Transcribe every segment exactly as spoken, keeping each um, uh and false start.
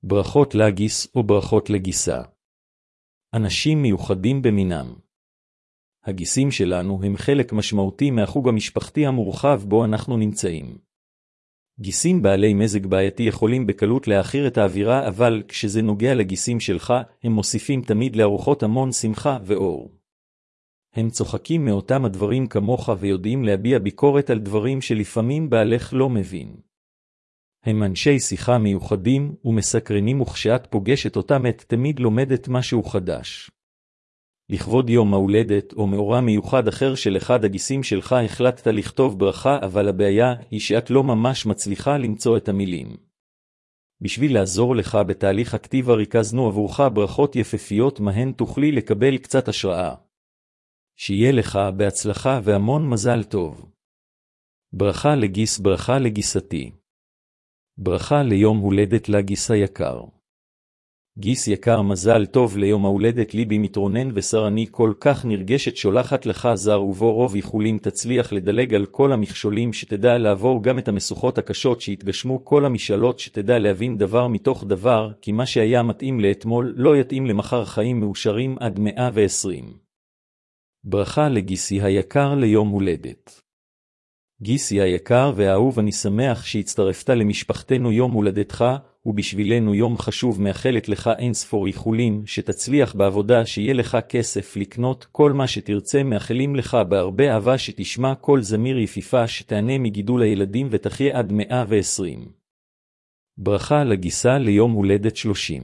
ברכות לגיס או ברכות לגיסה. אנשים מיוחדים במינם. הגיסים שלנו הם חלק משמעותי מהחוג המשפחתי המורחב בו אנחנו נמצאים. גיסים בעלי מזג בעייתי יכולים בקלות להאחיר את האווירה, אבל כשזה נוגע לגיסים שלך, הם מוסיפים תמיד לארוחות המון שמחה ואור. הם צוחקים מאותם הדברים כמוך ויודעים להביע ביקורת על דברים שלפעמים בעלך לא מבין. הם אנשי שיחה מיוחדים ומסקרנים, וכשאת פוגשת אותם את תמיד לומדת משהו חדש. לכבוד יום ההולדת או מאורע מיוחד אחר של אחד הגיסים שלך החלטת לכתוב ברכה, אבל הבעיה היא שאת לא ממש מצליחה למצוא את המילים. בשביל לעזור לך בתהליך הכתיבה ריכזנו עבורך ברכות יפהפיות מהן תוכלי לקבל קצת השראה. שיהיה לך בהצלחה והמון מזל טוב. ברכה לגיס, ברכה לגיסתי. ברכה ליום הולדת לגיס היקר. גיס יקר, מזל טוב ליום ההולדת. ליבי מתרונן ושר, אני כל כך נרגשת, שולחת לך זר ובו רוב איחולים, תצליח לדלג על כל המכשולים, שתדע לעבור גם את המשוכות הקשות, שיתגשמו כל המשאלות, שתדע להבין דבר מתוך דבר, כי מה שהיה מתאים לאתמול לא יתאים למחר. חיים מאושרים עד מאה ועשרים. ברכה לגיסי היקר ליום הולדת. גיסי היקר והאהוב, אני שמח שהצטרפת למשפחתנו. יום הולדתך ובשבילנו יום חשוב, מאחלת לך אין ספור איחולים, שתצליח בעבודה, שיהיה לך כסף לקנות כל מה שתרצה, מאחלים לך בהרבה אהבה, שתשמע כל זמיר יפיפה, שתענה מגידול הילדים ותחיה עד מאה ועשרים. ברכה לגיסה ליום הולדת שלושים.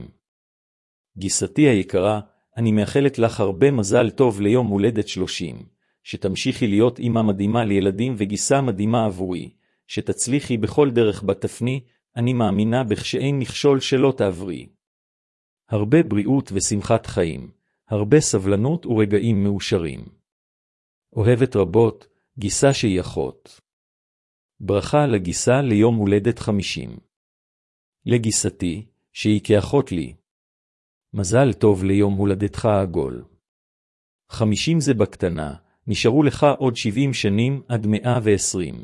גיסתי היקרה, אני מאחלת לך הרבה מזל טוב ליום הולדת שלושים, שתמשיכי להיות אמא מדהימה לילדים וגיסה מדהימה עבורי, שתצליחי בכל דרך בתפני, אני מאמינה בך שאין מכשול שלא תעברי. הרבה בריאות ושמחת חיים, הרבה סבלנות ורגעים מאושרים. אוהבת רבות, גיסה שהיא אחות. ברכה לגיסה ליום הולדת חמישים. לגיסתי, שהיא כאחות לי. מזל טוב ליום הולדתך העגול. חמישים זה בקטנה, נשארו לך עוד שבעים שנים עד מאה ועשרים.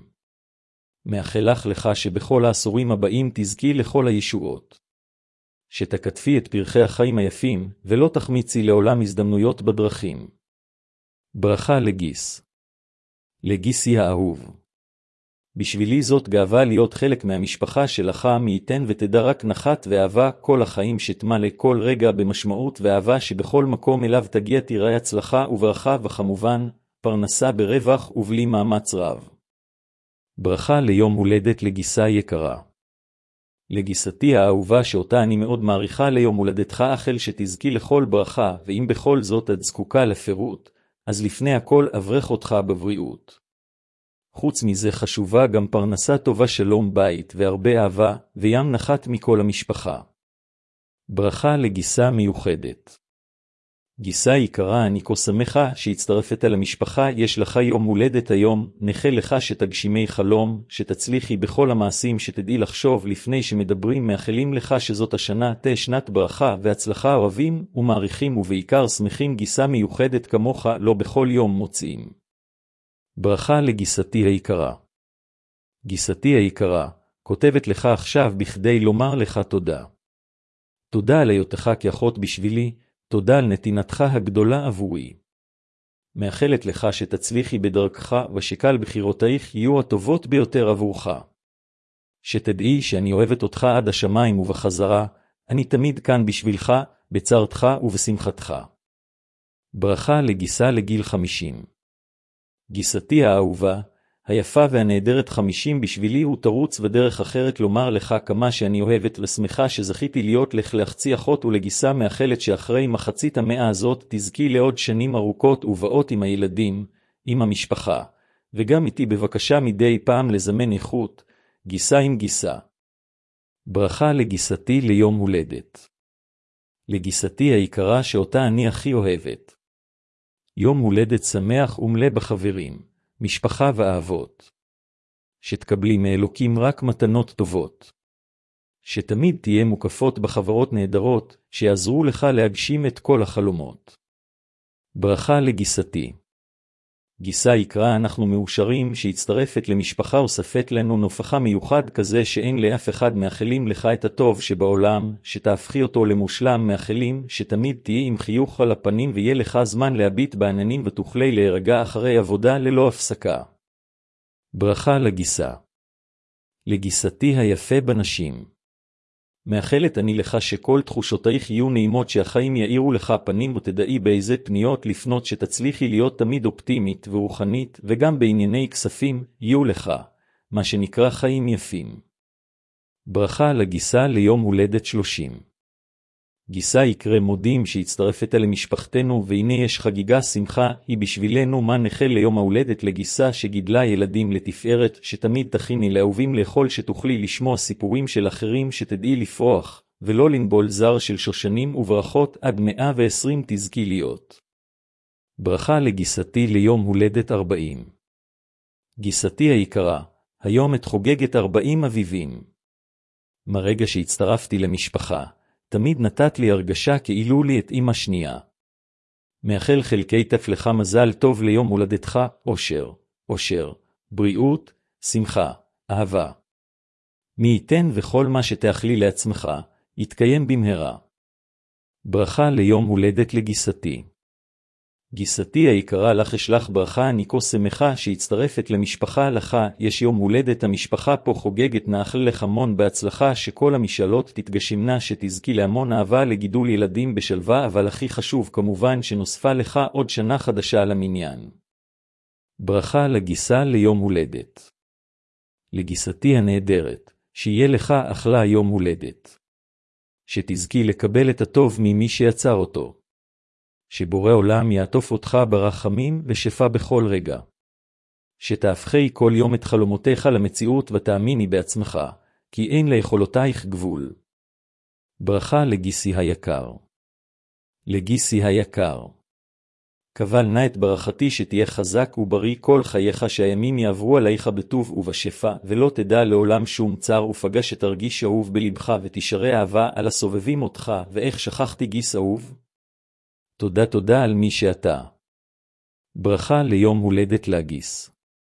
מאחלך לך שבכל העשורים הבאים תזכי לכל הישועות. שתקטפי את פרחי החיים היפים, ולא תחמיצי לעולם הזדמנויות בדרכים. ברכה לגיס. לגיסי האהוב. בשבילי זאת גאווה להיות חלק מהמשפחה שלך, מי ייתן ותדע רק נחת ואהבה כל החיים, שתמלא כל רגע במשמעות ואהבה, שבכל מקום אליו תגיע תראה הצלחה וברכה, וכמובן פרנסה ברווח ובלי מאמץ רב. ברכה ליום הולדת לגיסה יקרה. לגיסתי האהובה, שאותה אני מאוד מעריכה, ליום הולדתך אכל שתזכי לכל ברכה, ואם בכל זאת את זקוקה לפירוט, אז לפני הכל אברך אותך בבריאות. חוץ מזה חשובה גם פרנסה טובה, שלום בית והרבה אהבה, וים נחת מכל המשפחה. ברכה לגיסה מיוחדת. גיסה יקרה, אני כה שמחה שהצטרפת למשפחה, יש לך יום הולדת היום, נאחל לך שתגשימי חלום, שתצליחי בכל המעשים, שתדעי לחשוב לפני שמדברים, מאחלים לך שזאת השנה תהיה שנת ברכה והצלחה, אוהבים ומעריכים ובעיקר שמחים. גיסה מיוחדת כמוך לא בכל יום מוצאים. ברכה לגיסתי היקרה. גיסתי היקרה, כותבת לך עכשיו בכדי לומר לך תודה. תודה על היותך כאחות בשבילי, תודה על נתינתך הגדולה עבורי. מאחלת לך שתצליחי בדרכך, ושקל בחירותייך יהיו הטובות ביותר עבורך. שתדעי שאני אוהבת אותך עד השמיים ובחזרה, אני תמיד כאן בשבילך, בצרתך ובשמחתך. ברכה לגיסה לגיל חמישים. גיסתי האהובה, היפה והנהדרת, חמישים בשבילי הוא תרוץ ודרך אחרת לומר לך כמה שאני אוהבת ושמחה שזכיתי להיות לך לחצי אחות ולגיסה, מאחלת שאחרי מחצית המאה הזאת תזכי לעוד שנים ארוכות ובאות עם הילדים, עם המשפחה, וגם איתי בבקשה מדי פעם לזמן איכות, גיסה עם גיסה. ברכה לגיסתי ליום הולדת. לגיסתי היקרה, שאותה אני הכי אוהבת. יום הולדת שמח ומלא בחברים, משפחה ואהבות. שתקבלי מאלוקים רק מתנות טובות. שתמיד תהיה מוקפות בחברות נהדרות, שיעזרו לך להגשים את כל החלומות. ברכה לגיסתי. גיסה יקרא אנחנו מאושרים שהצטרפת למשפחה וספת לנו נופחה מיוחד כזה שאין לאף אחד מאחלים לך את הטוב שבעולם, שתהפכי אותו למושלם מאחלים, שתמיד תהי עם חיוך על הפנים ויהיה לך זמן להביט בעננים ותוכלי להירגע אחרי עבודה ללא הפסקה. ברכה לגיסה. לגיסתי היפה בנשים. מאחלת אני לך שכל תחושותייך יהיו נעימות, שהחיים יאירו לך פנים ותדעי באיזה פניות לפנות, שתצליחי להיות תמיד אופטימית ורוחנית, וגם בענייני כספים יהיו לך, מה שנקרא חיים יפים. ברכה לגיסה ליום הולדת שלושים. גיסה יקרה מודים שהצטרפת למשפחתנו, והנה יש חגיגה שמחה, היא בשבילנו מה נחל ליום ההולדת לגיסה שגידלה ילדים לתפארת, שתמיד תכיני לאהובים לאכול, שתוכלי לשמוע סיפורים של אחרים, שתדעי לפרוח, ולא לנבול זר של שושנים, וברכות עד מאה ועשרים תזכי להיות. ברכה לגיסתי ליום הולדת ארבעים. גיסתי היקרה, היום את חוגגת ארבעים אביבים. מרגע שהצטרפתי למשפחה, תמיד נתת לי הרגשה כאילו לי את אמא שנייה. מאחל חלקי תף לך מזל טוב ליום הולדתך, אושר, אושר, בריאות, שמחה, אהבה. מי ייתן וכל מה שתאכלי לעצמך, יתקיים במהרה. ברכה ליום הולדת לגיסתי. גיסתי היקרה, לך אשלח ברכה, אני כה שמחה שהצטרפת למשפחה לך, יש יום הולדת, המשפחה פה חוגגת, נאחל לך המון בהצלחה, שכל המשאלות תתגשמנה, שתזכי להמון אהבה, לגידול ילדים בשלווה, אבל הכי חשוב כמובן שנוספה לך עוד שנה חדשה על המניין. ברכה לגיסה ליום הולדת. לגיסתי הנהדרת, שיהיה לך אחלה יום הולדת. שתזכי לקבל את הטוב ממי שיצר אותו. שבורא עולם יעטוף אותך ברחמים ושפע בכל רגע. שתהפכי כל יום את חלומותיך למציאות ותאמיני בעצמך, כי אין ליכולותייך גבול. ברכה לגיסי היקר. לגיסי היקר. קבל נא את ברכתי שתהיה חזק ובריא כל חייך, שהימים יעברו עליך בטוב ובשפע, ולא תדע לעולם שום צר, ופגש שתרגיש אהוב בלבך ותשרה אהבה על הסובבים אותך. ואיך שכחתי גיס אהוב? תודה תודה על מי שאתה. ברכה ליום הולדת לגיס.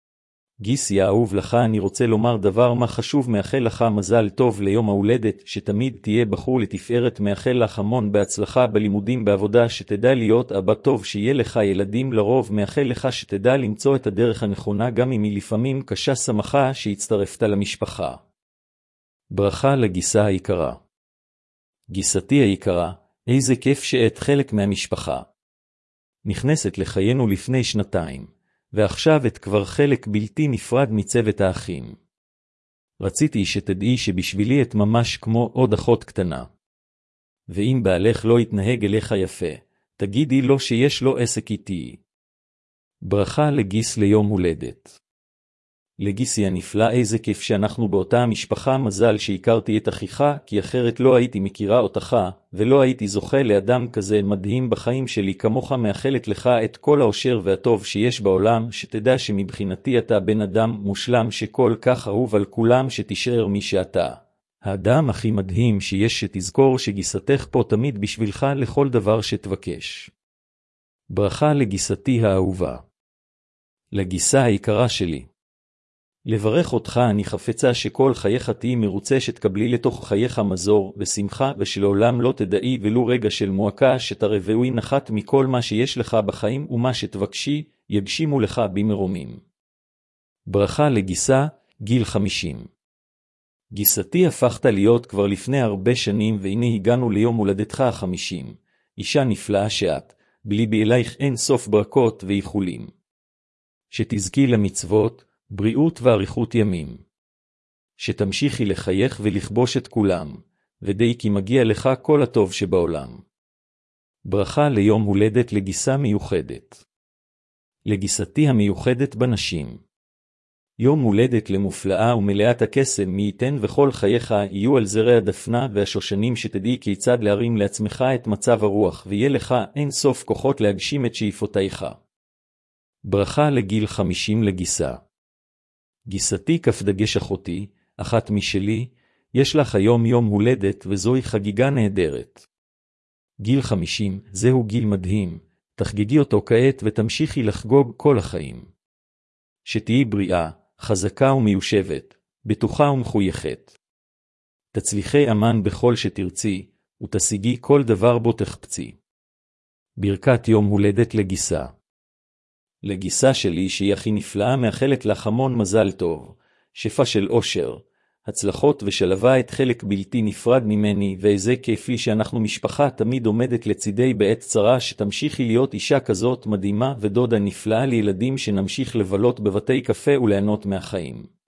גיס יאהוב לך, אני רוצה לומר דבר מה חשוב, מאחל לך מזל טוב ליום ההולדת, שתמיד תהיה בחור לתפארת, מאחל לך המון בהצלחה בלימודים, בעבודה, שתדע להיות אבא טוב, שיהיה לך ילדים לרוב, מאחל לך שתדע למצוא את הדרך הנכונה גם אם היא לפעמים קשה, שמחה שהצטרפת למשפחה. ברכה לגיסה היקרה. גיסתי היקרה, איזה כיף שאת חלק מהמשפחה. נכנסת לחיינו לפני שנתיים, ועכשיו את כבר חלק בלתי נפרד מצוות האחים. רציתי שתדעי שבשבילי את ממש כמו עוד אחות קטנה. ואם בעלך לא יתנהג אליך יפה, תגידי לו שיש לו עסק איתי. ברכה לגיס ליום הולדת. לגיסי הנפלא, איזה כיף שאנחנו באותה המשפחה, מזל שהכרתי את אחיך, כי אחרת לא הייתי מכירה אותך, ולא הייתי זוכה לאדם כזה מדהים בחיים שלי כמוך. מאחלת לך את כל האושר והטוב שיש בעולם, שתדע שמבחינתי אתה בן אדם מושלם שכל כך אהוב על כולם, שתישאר מי שאתה. האדם הכי מדהים שיש, שתזכור שגיסתך פה תמיד בשבילך לכל דבר שתבקש. ברכה לגיסתי האהובה. לגיסה היקרה שלי. לברך אותך, אני חפצה שכל חייך תהי מרוצה, שתקבלי לתוך חייך מזור ושמחה, ושלעולם לא תדעי ולו רגע של מועקה, שתרבוי נחת מכל מה שיש לך בחיים, ומה שתבקשי יגשימו לך במרומים. ברכה לגיסה, גיל חמישים. גיסתי הפכת להיות כבר לפני הרבה שנים, והנה הגענו ליום הולדתך החמישים. אישה נפלאה שאת, בליבי אלייך אין סוף ברכות ואיחולים. שתזכי למצוות, בריאות ואריכות ימים. שתמשיכי לחייך ולכבוש את כולם, ודי כי מגיע לך כל הטוב שבעולם. ברכה ליום הולדת לגיסה מיוחדת. לגיסתי המיוחדת בנשים. יום הולדת למופלאה ומלאת הקסם, מי ייתן וכל חייך יהיו על זרי הדפנה והשושנים, שתדעי כיצד להרים לעצמך את מצב הרוח, ויהיה לך אין סוף כוחות להגשים את שאיפותיך. ברכה לגיל חמישים לגיסה. גיסתי כף דגש אחותי, אחת משלי, יש לך היום יום הולדת וזוהי חגיגה נהדרת. גיל חמישים, זהו גיל מדהים, תחגגי אותו כעת ותמשיכי לחגוג כל החיים. שתהי בריאה, חזקה ומיושבת, בטוחה ומחויכת. תצליחי אמן בכל שתרצי, ותשיגי כל דבר בו תחפצי. ברכת יום הולדת לגיסה. לגיסה שלי שהיא הכי נפלאה מאחלת לך המון מזל טוב, שפע של אושר, הצלחות ושלווה את חלק בלתי נפרד ממני, ואיזה כיפי שאנחנו משפחה תמיד עומדת לצידי בעת צרה, שתמשיכי להיות אישה כזאת מדהימה ודודה נפלאה לילדים, שנמשיך לבלות בבתי קפה וליהנות מהחיים.